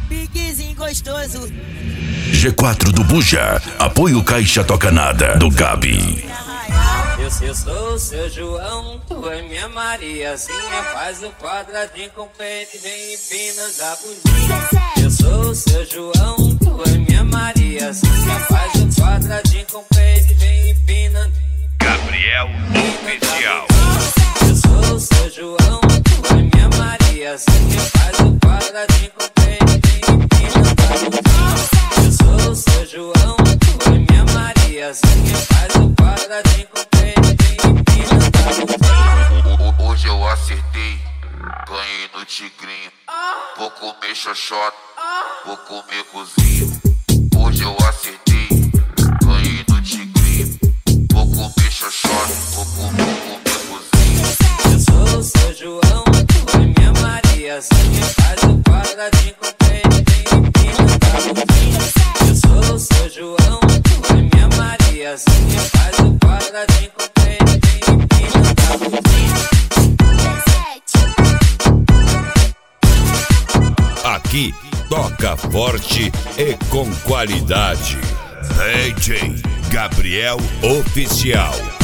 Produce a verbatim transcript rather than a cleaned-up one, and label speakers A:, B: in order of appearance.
A: Piquezinho gostoso.
B: G quatro do Buja. Apoio Caixa Toca Nada do Gabi.
C: Eu, eu sou o seu João, tu é minha Mariazinha. Faz o quadradinho com o peito e vem empina da bundinha. Eu sou o seu João, tu é minha Mariazinha. Faz o quadradinho com o peito e vem empina.
B: Gabriel Oficial.
C: Eu sou o seu João, tu é minha Mariazinha. Faz o quadradinho com o peito e vem empina da bundinha. Eu sou o seu João, tu é minha Mariazinha. Faz o quadradinho com o peito e vem empina da bundinha.
D: Hoje eu acertei, ganhei no tigrinho. Vou comer xoxota, vou comer cozinho. Hoje eu acertei, ganhei no tigrinho. Vou comer xoxota, vou comer, vou comer cozinho.
C: Eu sou o seu João, tu é minha Mariazinha. Faz o quadradinho com o peito e vem empina da bundinha. Eu sou o seu João, tu é minha Mariazinha. Faz o quadradinho com o peito e vem empina da bundinha.
E: Aqui toca forte e com qualidade. D J Gabriel Oficial.